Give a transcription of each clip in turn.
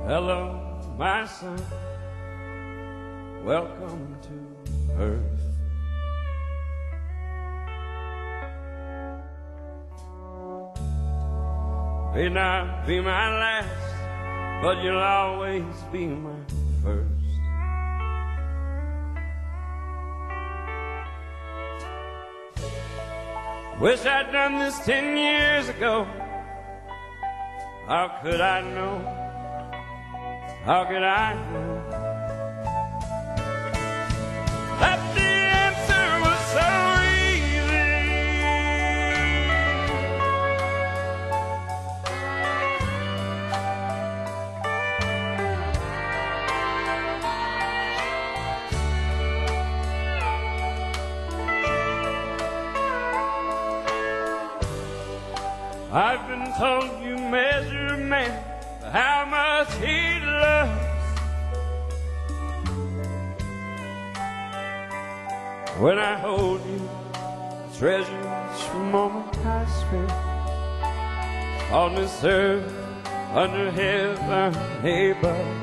Hello, my son, welcome to earth. May not be my last, but you'll always be my first. Wish I'd done this 10 years ago. How could I know? How could I know that the answer was so easy? I've been told you measure a man by how much he loves. When I hold you, I treasure each moment I spend on this earth, under heaven above.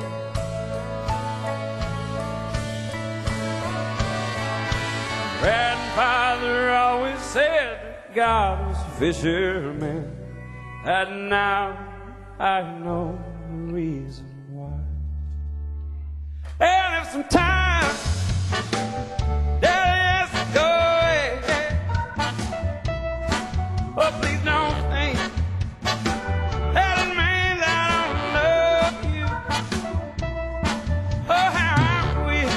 Grandfather always said that God was a fisherman, and now I know the reason why. And if sometimes Daddy has to go away, oh please don't think that it means I don't love you. Oh how I wish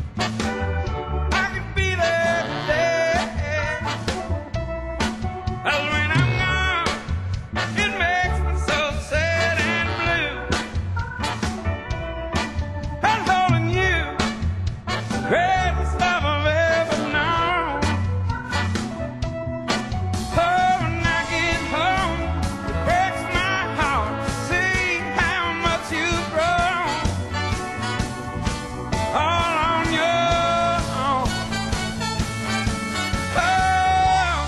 I could be there today. 'Cause when I'm gone, it makes me so sad and blue. And holding you, the greatest love I've ever known. Oh, when I get home, it breaks my heart to see how much you've grown. All on your own. Oh.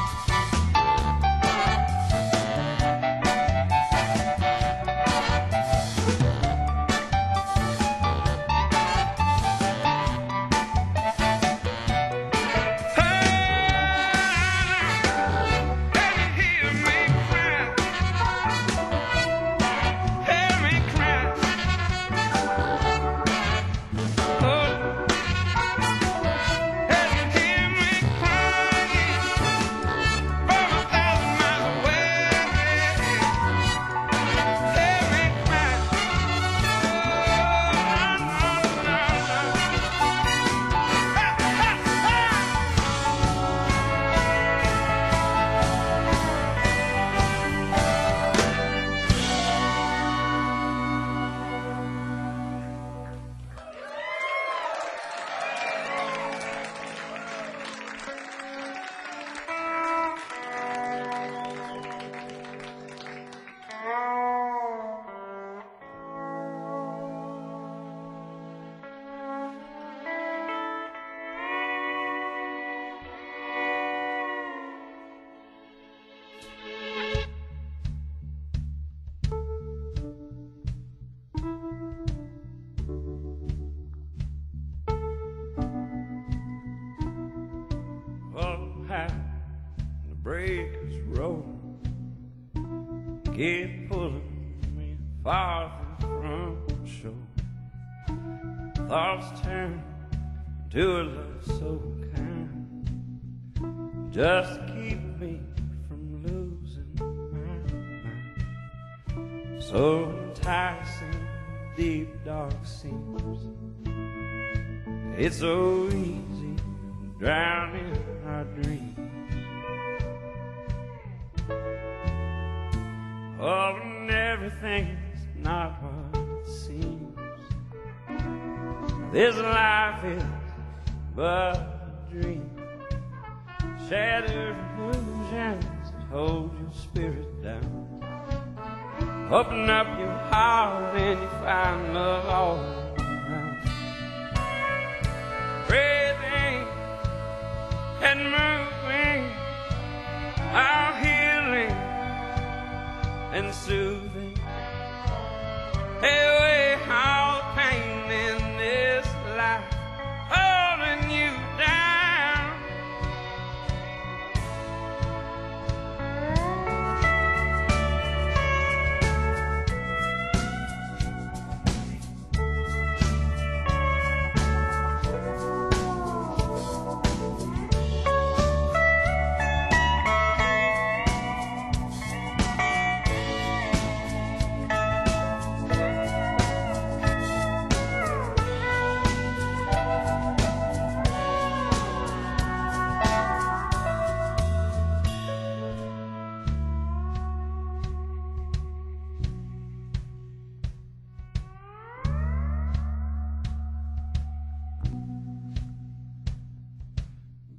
Oh, how the breakers roll, keep pulling me farther from shore. Thoughts turn to a love so kind, just to keep me from losing my mind. So enticing, deep dark seems. It's so easy drowning our dreams. Oh, and everything's not what it seems. This life is but a dream. Shattered illusions that hold your spirit down. Open up your heart and you find love all around. Breathing and moving, our healing and soothing. Hey,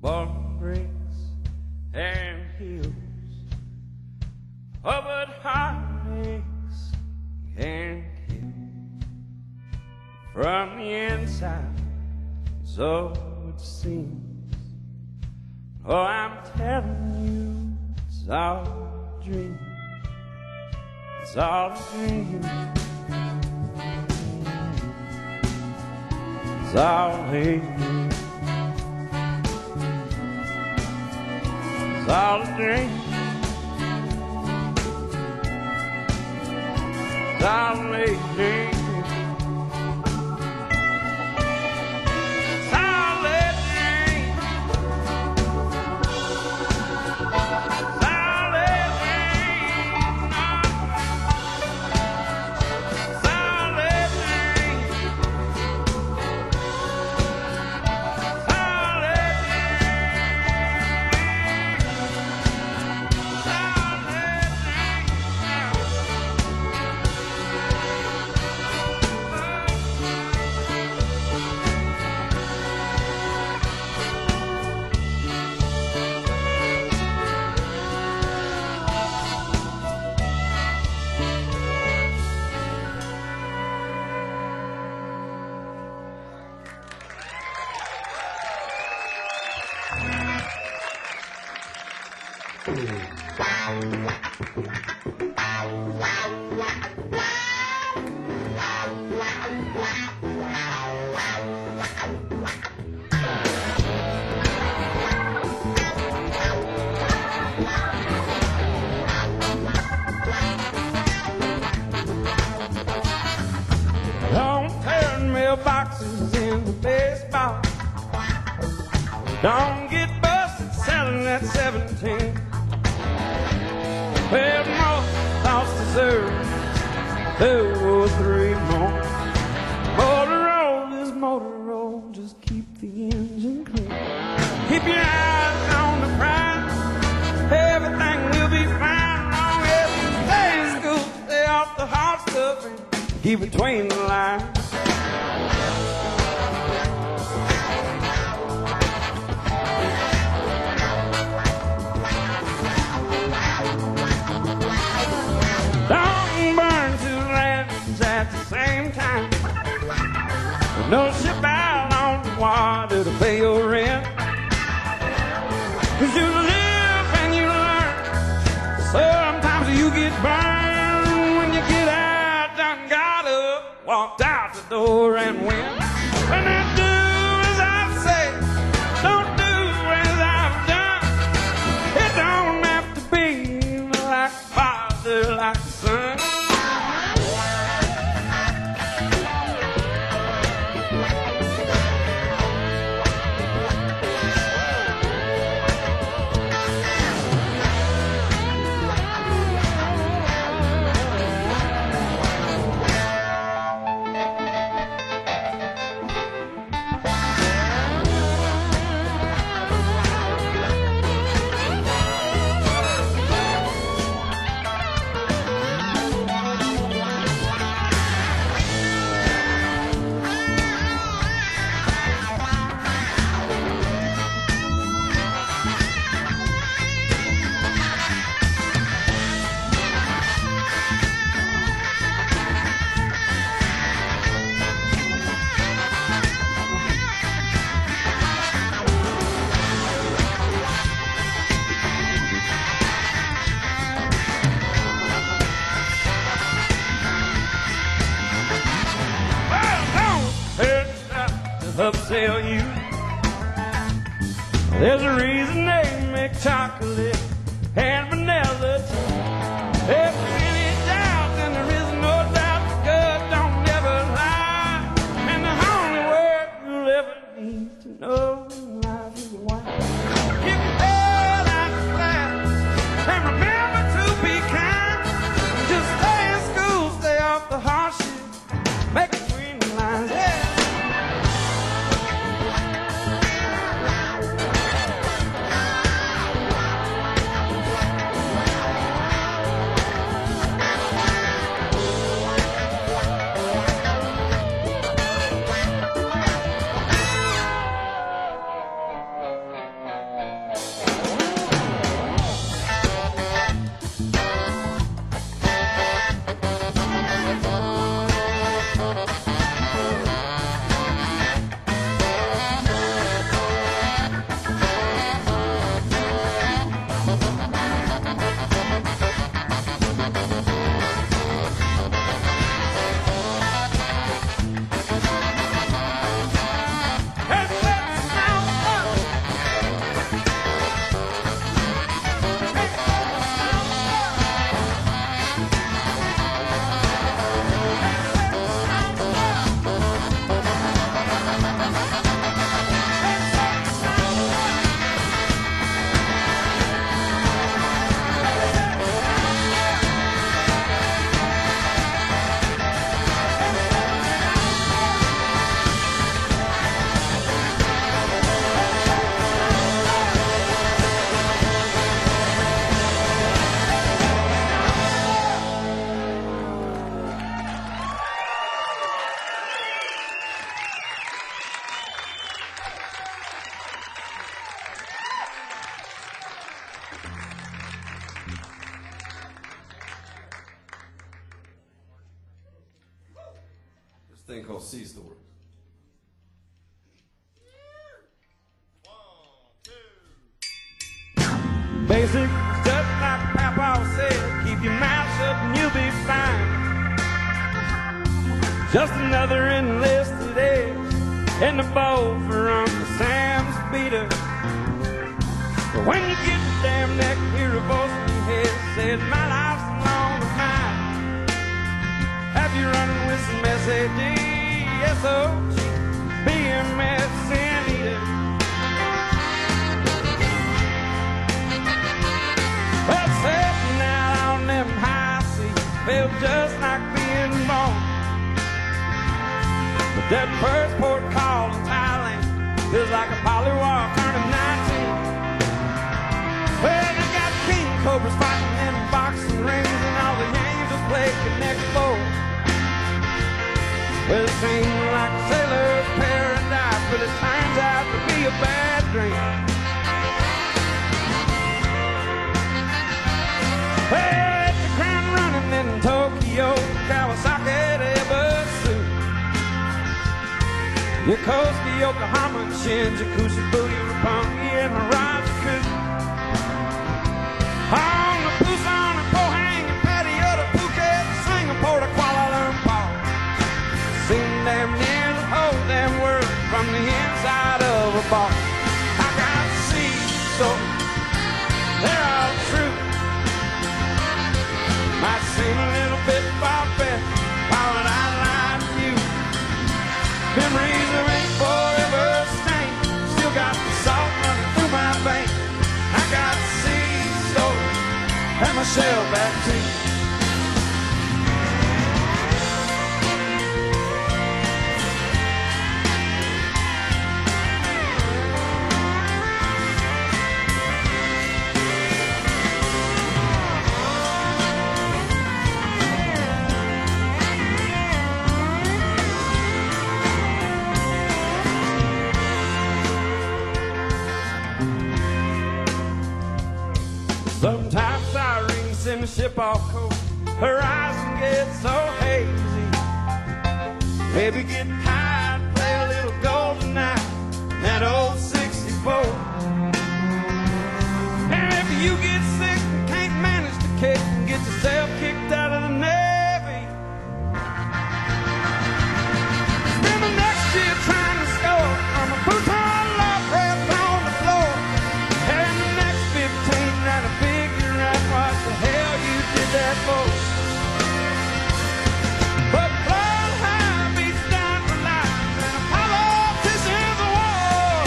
Ball breaks and heals. Oh, but heartaches can kill from the inside, so it seems. Oh, I'm telling you, it's all a dream. It's all a dream. It's all a dream. It's all a dream. It's all a dream. Boxes in the baseball. Don't get busted selling that 17. Well, most lost deserves 2 or 3 more. Motorola is Motorola, just keep the engine clean. Keep your eyes on the prize, everything will be fine. Long as you stay in school, stay off the hard stuff and keep between the lines. Don't burn 2 lamps at the same time. No ship out on the water to pay your rent. 'Cause you live and you learn. Sometimes you get burned when you get out. Done got up, walked out the door and went. When I do as I say, don't do as I've done. It don't have to be like father, like son. Upsell you. There's a reason they make chocolate and vanilla too. If there's any doubt, then there is no doubt. God don't ever lie, and the only word you'll ever need to know in life is why. Keep your head out the clouds and remember to be kind. Just stay in school, stay off the harsh shit, make it between the lines. Yeah. thing called Seize the Word. Basic, just like Papa said, keep your mouth shut and you'll be fine. Just another enlisted edge in the bowl for Uncle Sam's beater. But when you get the damn neck, hear a voice in your head says, my life's along with mine. Have you running with some SAD, SOG, BMS, and eater? Well, sitting out on them high seas felt just like being born. But that first port call in Thailand feels like a polywalk turning 19. Well, they got king cobras fighting in boxing rings, and all the angels play Connect Four. Well, it seems like a sailor's paradise, but it turns out to be a bad dream. Well, at the ground running in Tokyo, Kawasaki, Ebisu, Yokosuka, Yokohama, Shinjuku, Shibuya, Roppongi, and Harajuku. On the Busan, and Pohang, and Pattaya, to Phuket, Singapore, to Kuala Lumpur. Seen damn near the whole damn world from the inside of a bar. I got to see, so they're all true. Might seem a little bit far-fetched, why would I lie to you? Memories of ain't forever stained, still got the salt running through my veins. I got to see, so and Michelle back to you. Sometimes sirens send the ship off coast, horizon gets so hazy. Maybe get high and play a little golden night, that old 64. And if you get sick and can't manage to kick and get yourself kicked out of the Navy, spend the next year trying to score from a futon lock wrapped on the floor, and the next 15 trying to figure out what the hell you did that for. But blood high beats down for life, and a politician's a war.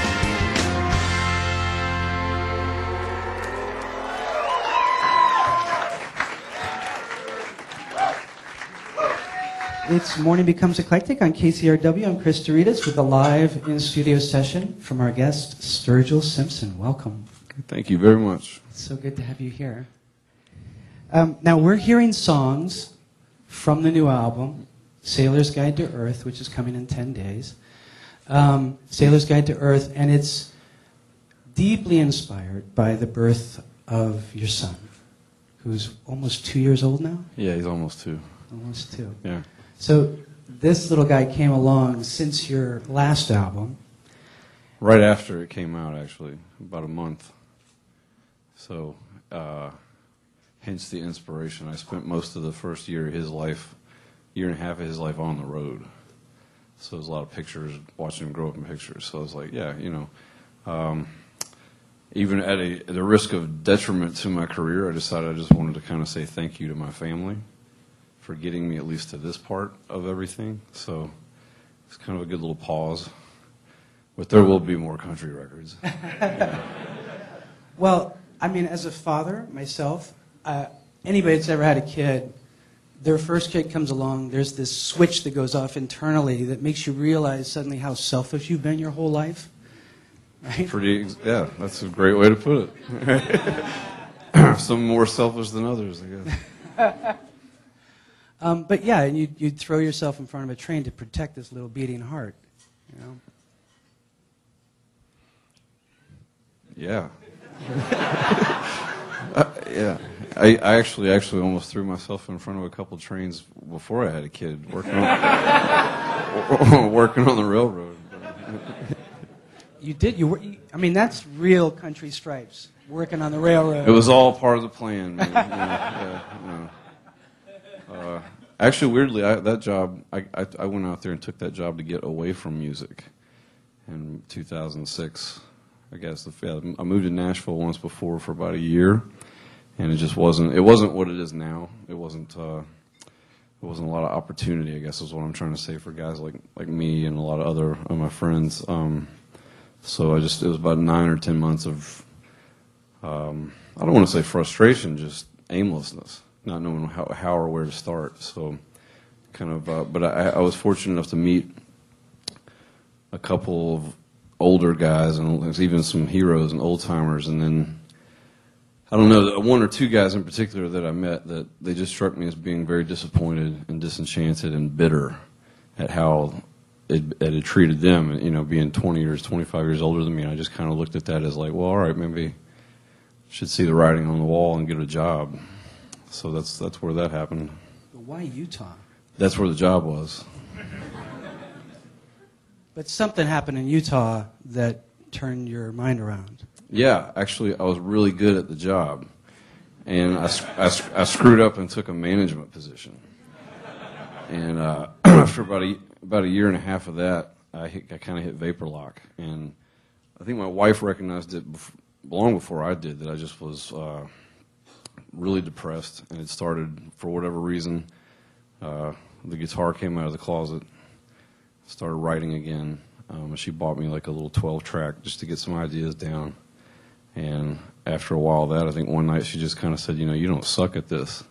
It's Morning Becomes Eclectic on KCRW. I'm Chris Doritas with a live in-studio session from our guest, Sturgill Simpson. Welcome. Thank you very much. It's so good to have you here. Now, we're hearing songs from the new album, Sailor's Guide to Earth, which is coming in 10 days. Sailor's Guide to Earth, and it's deeply inspired by the birth of your son, who's almost 2 years old now? Yeah, he's almost 2. Almost 2. Yeah. So this little guy came along since your last album. Right after it came out, actually, about a month. So, hence the inspiration. I spent most of the first year of his life, year and a half of his life on the road. So there's a lot of pictures, watching him grow up in pictures. So I was like, yeah, you know, even at the risk of detriment to my career, I decided I just wanted to kind of say thank you to my family for getting me at least to this part of everything. So it's kind of a good little pause. But there will be more country records. Well, I mean, as a father, myself, anybody that's ever had a kid, their first kid comes along, there's this switch that goes off internally that makes you realize suddenly how selfish you've been your whole life. Right? Yeah, that's a great way to put it. Some more selfish than others, I guess. But yeah, and you'd throw yourself in front of a train to protect this little beating heart, you know? Yeah. Yeah. I actually almost threw myself in front of a couple trains before I had a kid working on working on the railroad. You did. I mean, that's real country stripes. Working on the railroad. It was all part of the plan, man. Actually, weirdly, that job, I went out there and took that job to get away from music in 2006. I guess I moved to Nashville once before for about a year, and it just wasn't what it is now. It wasn't a lot of opportunity, I guess is what I'm trying to say, for guys like me and a lot of other of my friends. So it was about 9 or 10 months of I don't want to say frustration, just aimlessness, not knowing how or where to start. So kind of, but I was fortunate enough to meet a couple of older guys and even some heroes and old timers, and then I don't know, one or two guys in particular that I met that they just struck me as being very disappointed and disenchanted and bitter at how it had treated them, and being 25 years older than me. I just kind of looked at that as like, well, all right, maybe I should see the writing on the wall and get a job. So that's where that happened. But why Utah? That's where the job was. But something happened in Utah that turned your mind around. Yeah, actually, I was really good at the job, and I screwed up and took a management position. And after about a year and a half of that, I kind of hit vapor lock, and I think my wife recognized it long before I did, that I just was really depressed, and it started, for whatever reason, the guitar came out of the closet, started writing again. She bought me like a little 12-track just to get some ideas down. And after a while of that, I think one night she just kind of said, you don't suck at this.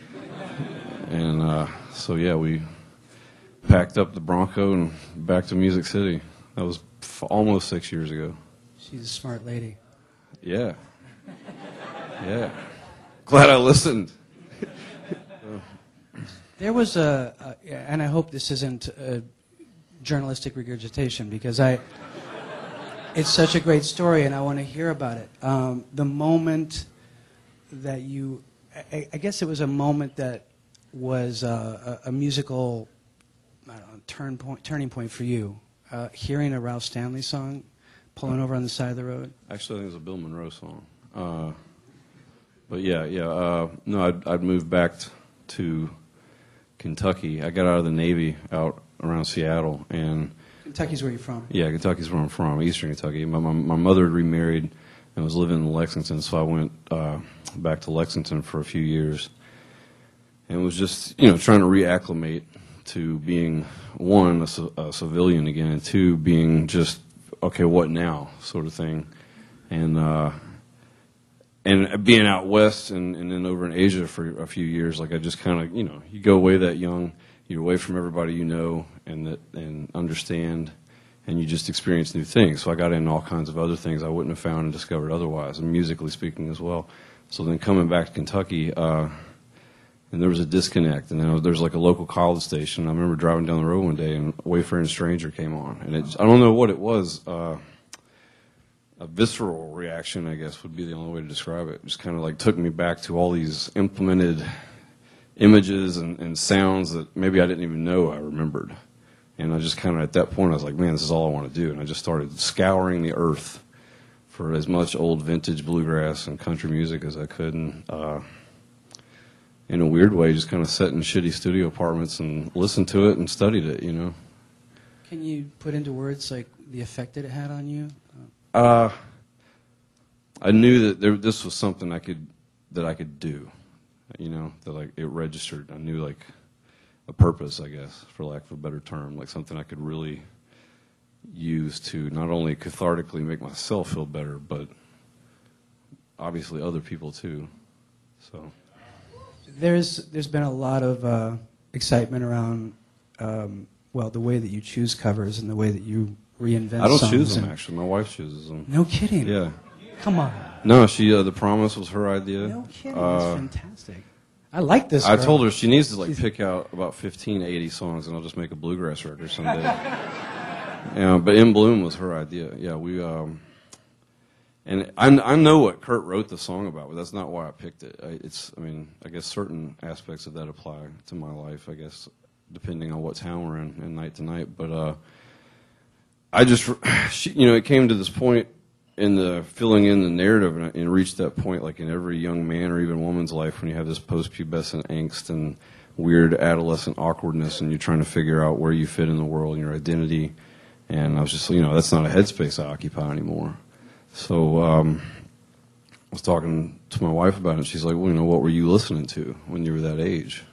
And so, yeah, we packed up the Bronco and back to Music City. That was almost 6 years ago. She's a smart lady. Yeah. Yeah. Glad I listened. There was and I hope this isn't a journalistic regurgitation, because it's such a great story and I want to hear about it. The moment that I guess it was a moment that was a musical, I don't know, turning point for you. Hearing a Ralph Stanley song, pulling over on the side of the road. Actually, I think it was a Bill Monroe song. But yeah. No, I'd moved back to Kentucky. I got out of the Navy out around Seattle, and Kentucky's where you're from. Yeah, Kentucky's where I'm from, Eastern Kentucky. My mother had remarried and was living in Lexington, so I went back to Lexington for a few years, and was just trying to reacclimate to being, one, a civilian again, and two, being just, okay, what now, sort of thing, and being out west and then over in Asia for a few years. Like, I just kind of, you go away that young, you're away from everybody and understand, and you just experience new things. So I got into all kinds of other things I wouldn't have found and discovered otherwise, and musically speaking as well. So then coming back to Kentucky, and there was a disconnect, and then there's like a local college station. I remember driving down the road one day, and Wayfaring Stranger came on, and I don't know what it was. A visceral reaction, I guess, would be the only way to describe it. It just kind of like took me back to all these implemented images and sounds that maybe I didn't even know I remembered. And I just kind of, at that point, I was like, man, this is all I want to do. And I just started scouring the earth for as much old vintage bluegrass and country music as I could. And in a weird way, just kind of sat in shitty studio apartments and listened to it and studied it, Can you put into words like the effect that it had on you? I knew that this was something that I could do, that it registered. I knew like a purpose, I guess, for lack of a better term, like something I could really use to not only cathartically make myself feel better, but obviously other people too. So there's been a lot of excitement around the way that you choose covers and the way that you reinvent songs. I don't choose them, actually. My wife chooses them. No kidding. Yeah. Come on. No, The Promise was her idea. No kidding. That's fantastic. I like this girl. I told her she needs to pick out about 15 to 80 songs, and I'll just make a bluegrass record someday. But In Bloom was her idea. Yeah, we And I know what Kurt wrote the song about, but that's not why I picked it. I guess certain aspects of that apply to my life, I guess, depending on what town we're in and night to night. But it came to this point in the filling in the narrative, and it reached that point like in every young man or even woman's life when you have this post-pubescent angst and weird adolescent awkwardness, and you're trying to figure out where you fit in the world and your identity. And I was just, that's not a headspace I occupy anymore. So I was talking to my wife about it, and she's like, well, what were you listening to when you were that age?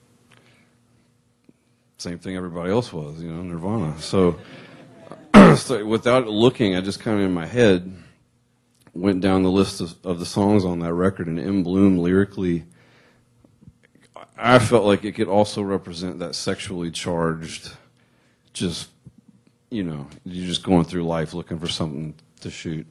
Same thing everybody else was, Nirvana. So, so without looking, I just kind of in my head went down the list of the songs on that record, and In Bloom lyrically, I felt like it could also represent that sexually charged, just, you're just going through life looking for something to shoot.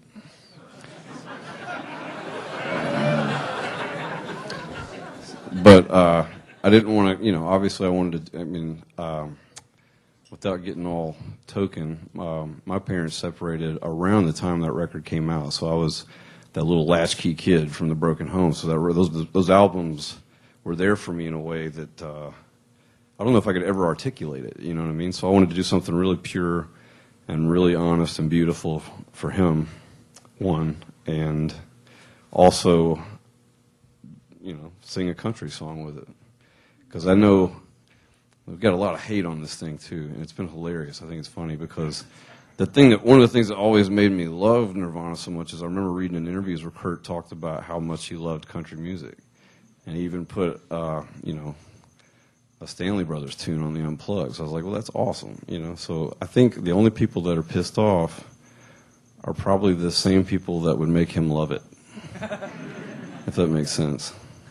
But I didn't want to, obviously I wanted to, without getting all token, my parents separated around the time that record came out. So I was that little latchkey kid from the broken home. So those albums were there for me in a way that I don't know if I could ever articulate it, you know what I mean? So I wanted to do something really pure and really honest and beautiful for him, one, and also, sing a country song with it. Because I know we've got a lot of hate on this thing, too, and it's been hilarious. I think it's funny because one of the things that always made me love Nirvana so much is I remember reading in interviews where Kurt talked about how much he loved country music. And he even put, a Stanley Brothers tune on the Unplugged. So I was like, well, that's awesome, So I think the only people that are pissed off are probably the same people that would make him love it, if that makes sense.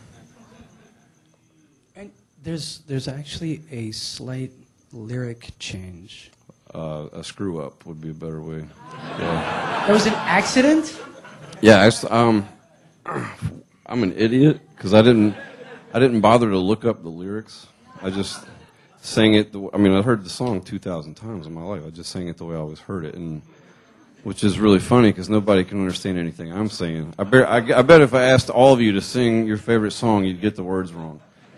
And there's actually a slight lyric change. A screw up would be a better way. Yeah. That was an accident? Yeah, I'm an idiot because I didn't bother to look up the lyrics. I just sang it. I've heard the song 2,000 times in my life. I just sang it the way I always heard it, and which is really funny because nobody can understand anything I'm saying. I bet if I asked all of you to sing your favorite song, you'd get the words wrong.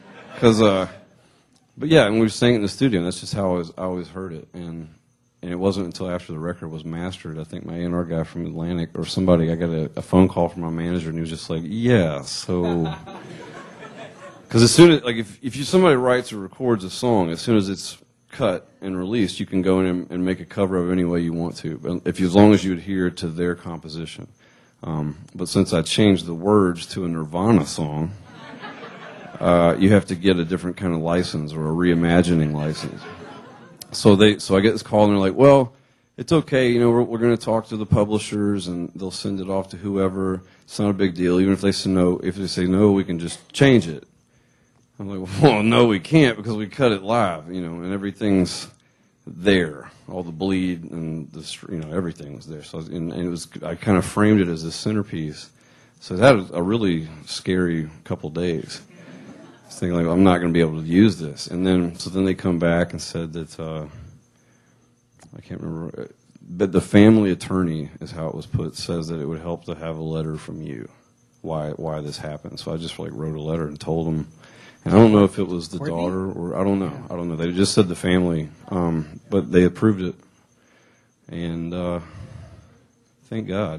But yeah, and we sang it in the studio, and that's just how I always heard it. And it wasn't until after the record was mastered, I think my A&R guy from Atlantic or somebody, I got a phone call from my manager, and he was just like, yeah, so... Because as soon as, if somebody writes or records a song, as soon as it's cut and released, you can go in and make a cover of it any way you want to, as long as you adhere to their composition. But since I changed the words to a Nirvana song, you have to get a different kind of license or a reimagining license. So I get this call and they're like, well, it's okay, we're going to talk to the publishers and they'll send it off to whoever. It's not a big deal. Even if they say no, we can just change it. I'm like, well, no, we can't because we cut it live, and everything's there. All the bleed and everything was there. So I kind of framed it as a centerpiece. So that was a really scary couple days. I was thinking, I'm not going to be able to use this. And then they come back and said that, I can't remember, but the family attorney is how it was put, says that it would help to have a letter from you, why this happened. So I just wrote a letter and told them. And I don't know if it was the daughter or I don't know. They just said the family, but they approved it, and thank God.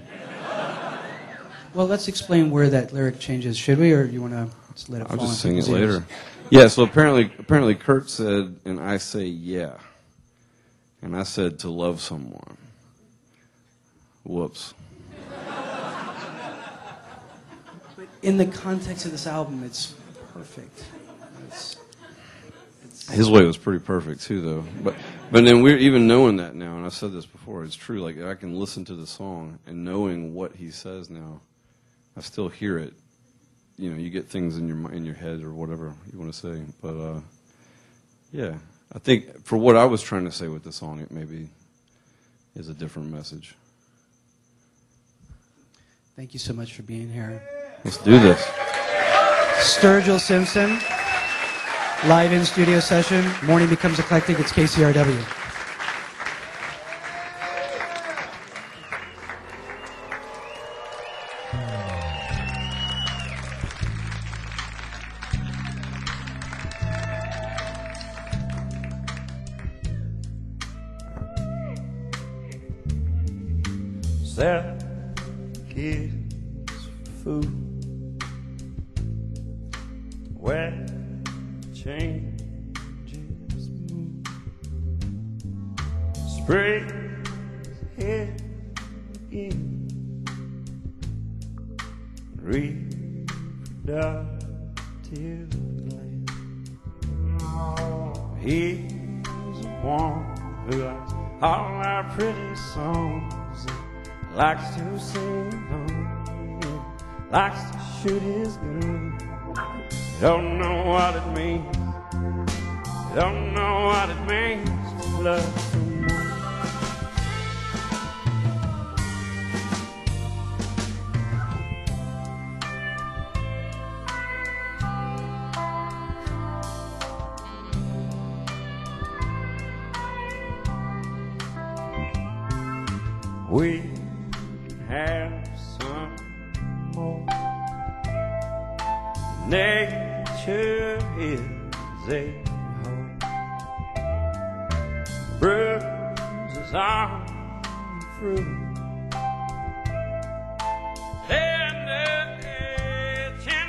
Well, let's explain where that lyric changes, should we, or you want to just let it fall? I'll just sing it later. Yeah. So apparently, Kurt said, and I say yeah, and I said to love someone. Whoops. But in the context of this album, it's perfect. His way was pretty perfect too, though. But then we're even knowing that now, and I've said this before. It's true. I can listen to the song and knowing what he says now, I still hear it. You get things in your head or whatever you want to say. But yeah, I think for what I was trying to say with the song, it maybe is a different message. Thank you so much for being here. Let's do this. Sturgill Simpson, live in studio session. Morning Becomes Eclectic. It's KCRW. sell kids for food. Where changes move. Spring here again. Reproductive land. He's the one who likes all our pretty songs, and likes to sing along, and likes to shoot his gun. Don't know what it means. Don't know what it means to love someone. We can have some more. Nature is a home. Bruises on through. Tender edge and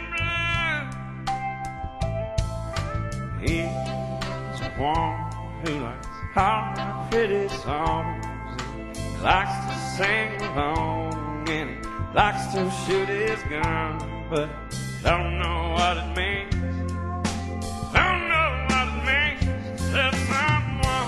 blood. He's one who likes all my pretty songs. Likes to sing along and he likes to shoot his gun, but don't know what it means. Don't know what it means to love someone.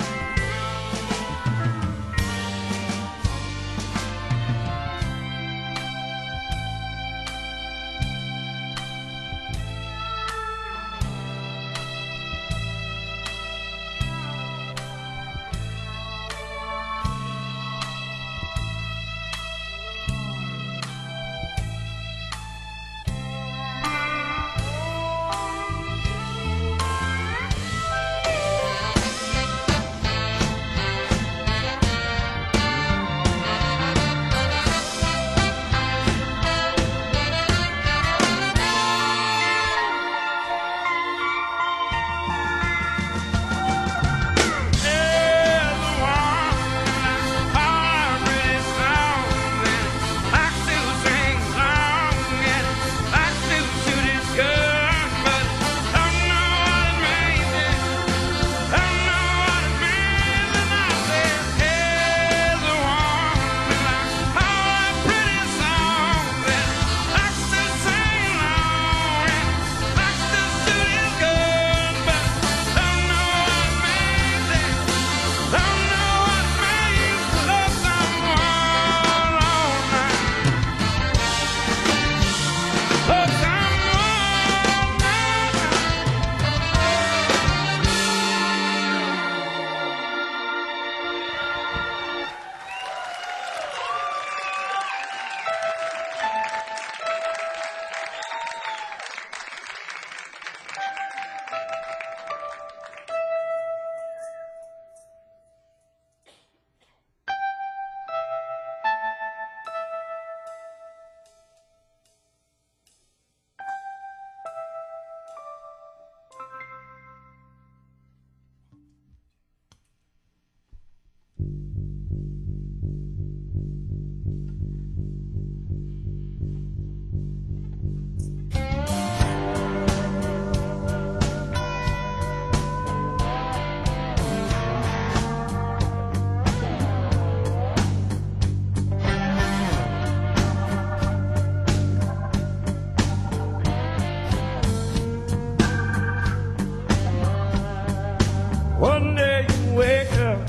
One day you wake up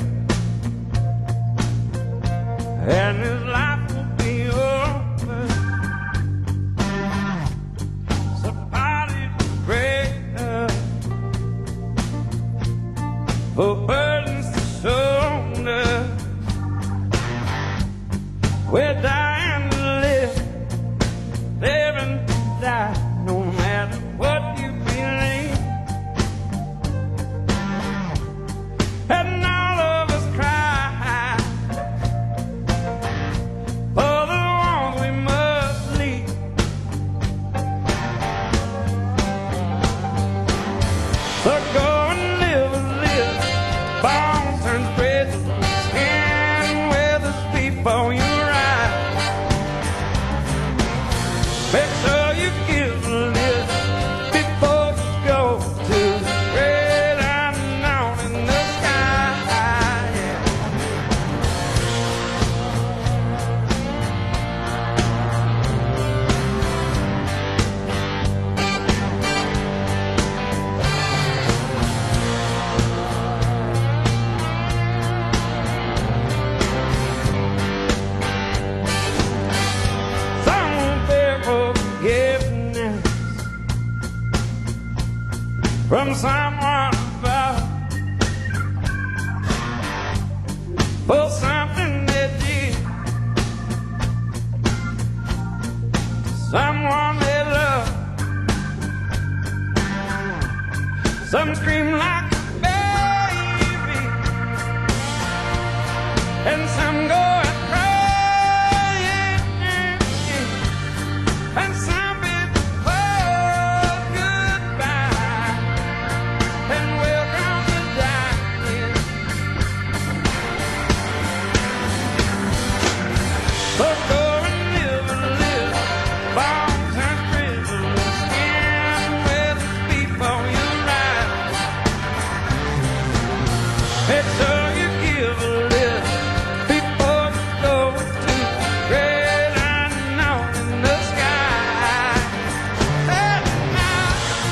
and this life will be over. Somebody to pray up for burdens to shoulder. We're dying to live, living to die, no matter what you believe. And all of us cry for the ones we must leave. So go and live, bones turn straight to skin, weathers before you rise. from someone about for something they did, someone they love. Some scream like a baby, and some go and cry, and some before goodbye, and welcome to dying. So go and live, bones and prisoners, skin with before you rise. Make sure you give a lift before you go to great unknown in the sky. Hey, now.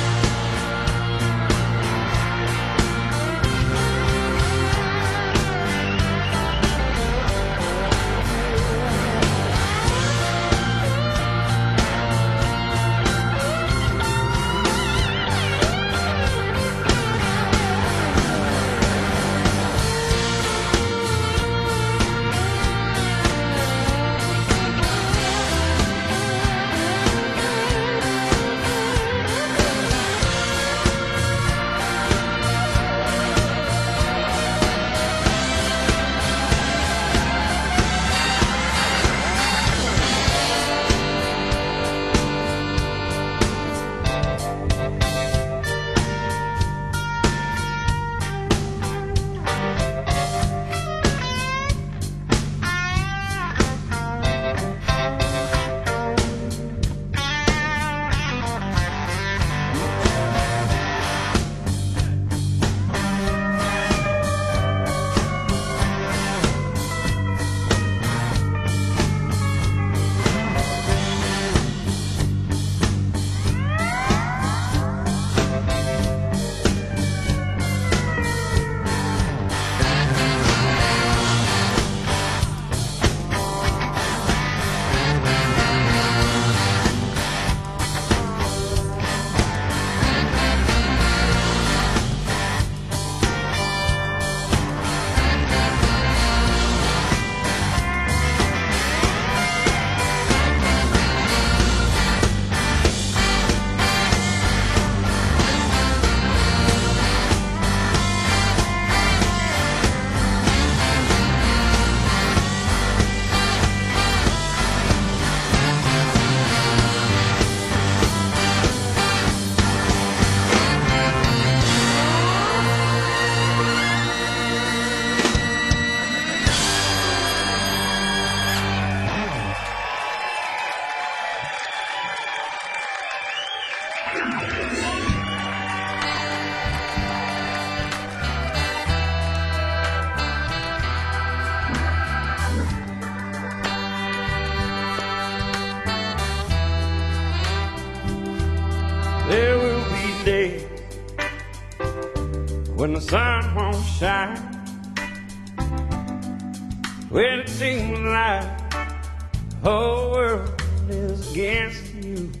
There will be days when the sun won't shine, when it seems like the whole world is against you.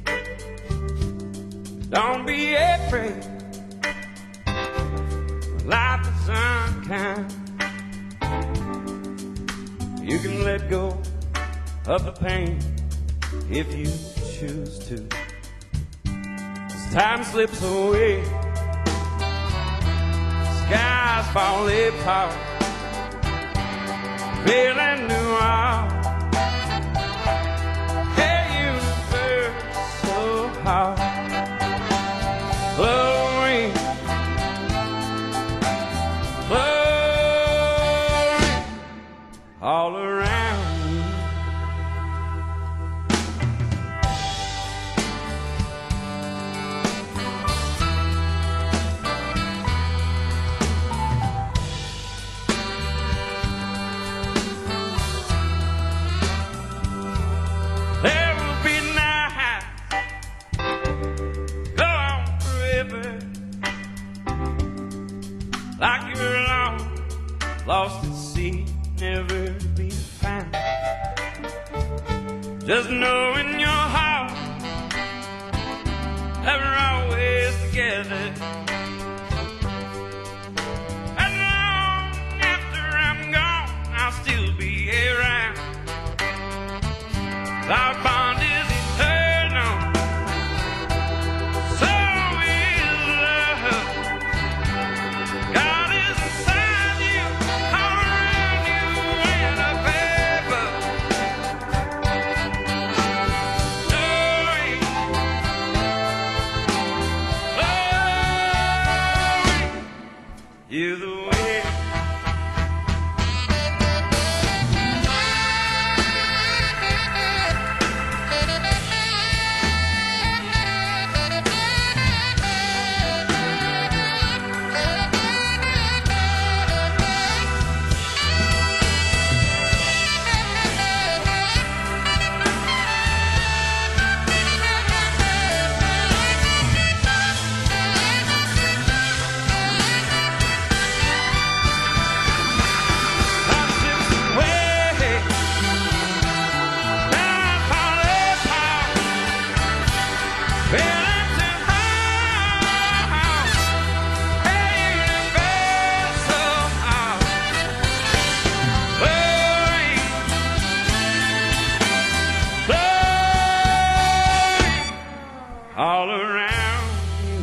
Don't be afraid, life is unkind. You can let go of the pain if you choose to. As time slips away, skies fall apart, feeling new out. Hey, universe so hard, blowing, blowing all around me. There will be nights go on forever, like you're alone, lost at sea, never to be found. Just know in your heart that we're always together, is the way. All around you.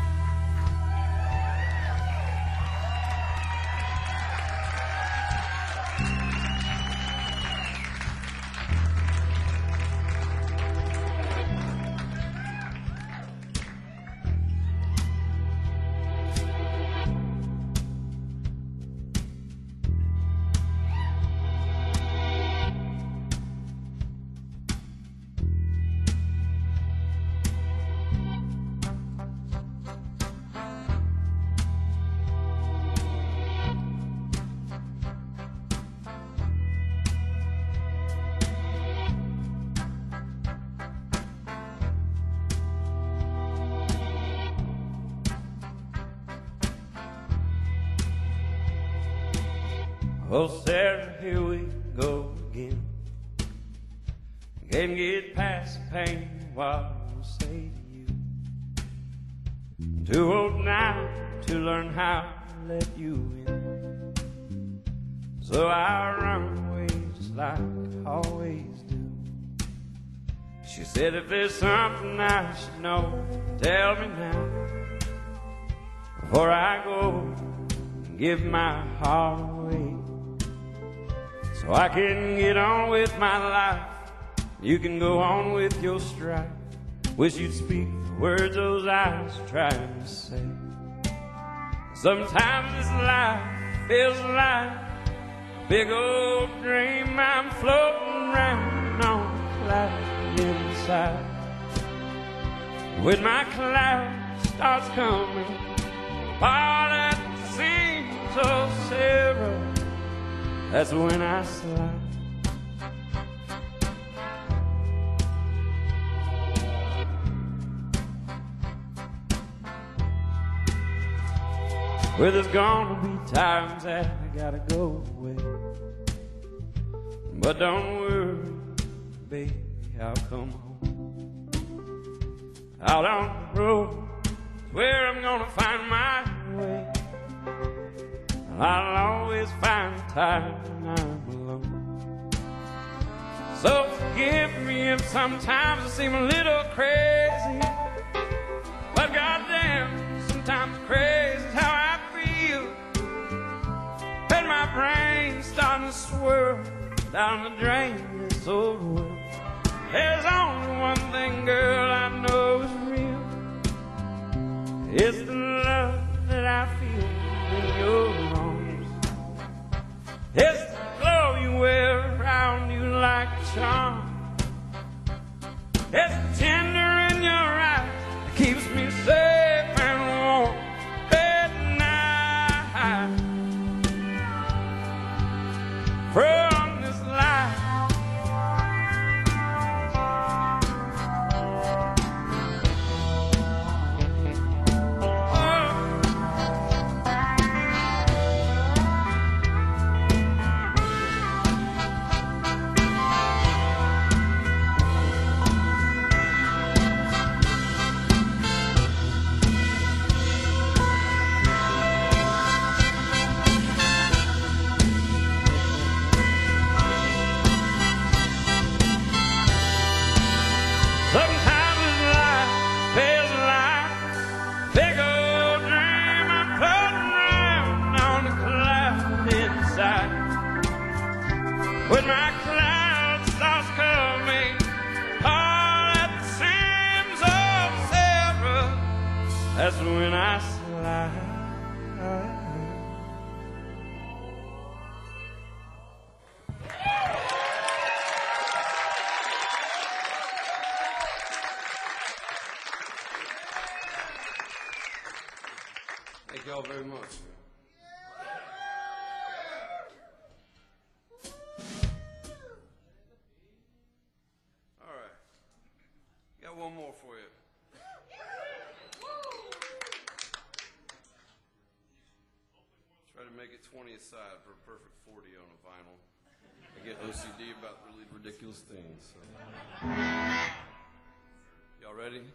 Oh, Sarah, here we go again. Can't get past the pain. What I'll say to you. I'm too old now to learn how to let you in. So I run away just like I always do. She said if there's something I should know, tell me now, before I go and give my heart away. So I can get on with my life, you can go on with your strife. Wish you'd speak the words those eyes are trying to say. Sometimes this life feels like a big old dream. I'm floating around on a cloud inside. When my cloud starts coming apart at the seams, oh Sarah, that's when I slide. Well, there's gonna be times that I gotta go away, but don't worry, baby, I'll come home. Out on the road is where I'm gonna find my way. I'll always find time when I'm alone. So forgive me if sometimes I seem a little crazy, but goddamn, sometimes crazy is how I feel. And my brain's starting to swirl down the drain of this old world. There's only one thing, girl, I know is real. It's the love that I feel in your arms. It's the glow you wear around you like a charm. It's the tender in your eyes that keeps me safe and warm at night. From this life, sometimes this life feels like a big old dream. I'm floating around on a cloud inside. When my cloud starts coming all at the seams, oh Sarah, that's when I slide. Try to make it 20 aside for a perfect 40 on a vinyl. I get OCD about really ridiculous things. So. Y'all ready?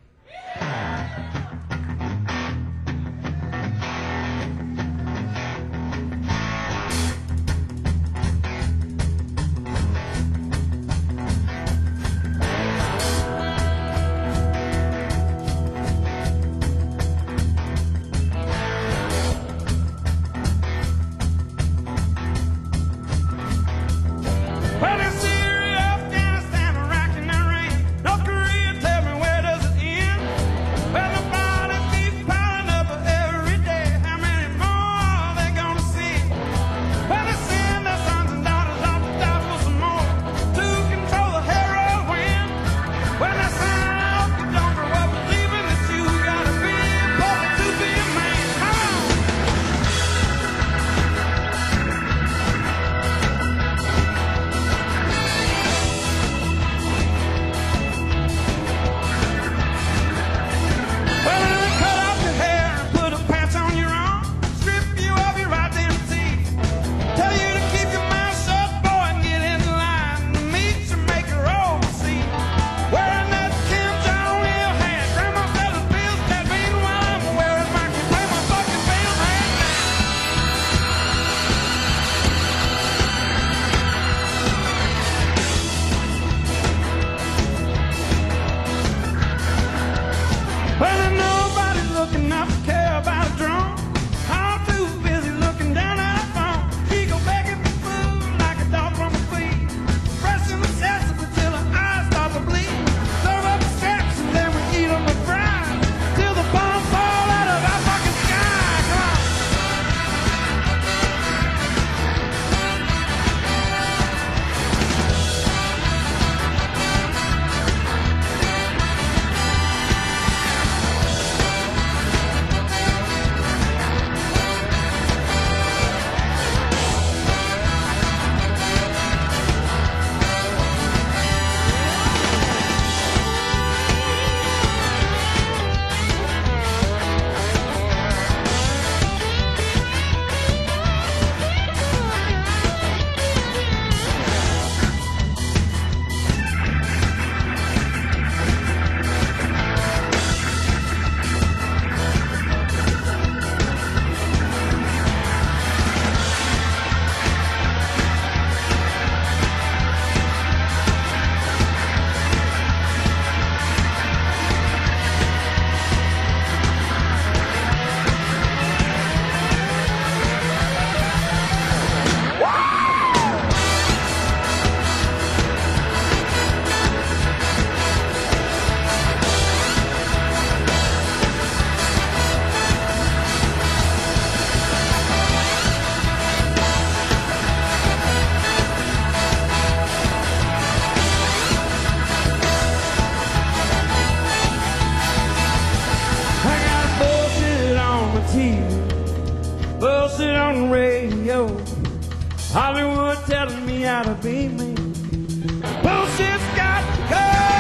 Well, in Syria, Afghanistan, Iraq, and Iran, North Korea, tell me where does it end? Well, the bodies keep piling up every day. How many more are they gonna see? Well, they send their sons and daughters off to die for some more to control the heroin. When they sign off, you don't grow up believing that you gotta be important to be a man. Come on! Well, they cut off your hair and put a patch on your arm, strip you of your identity, tell you to keep your mouth shut, boy, and get in line to meet your maker overseas. Wearing that Kim Jong-il hat, grandma said the bills that meanwhile I'm wearing my can pay my fucking bills right now. Well, and nobody's looking up to care about a drone. I'm too busy looking down at a phone. She go begging for food like a dog from a feed. Pressing the sesame until her eyes start to bleed. Serve up the scraps and then we eat them with fries till the bombs fall out of our fucking sky. Come on. I got bullshit on my TV, bullshit on the radio, Hollywood telling me how to be me. Bullshit's got to go.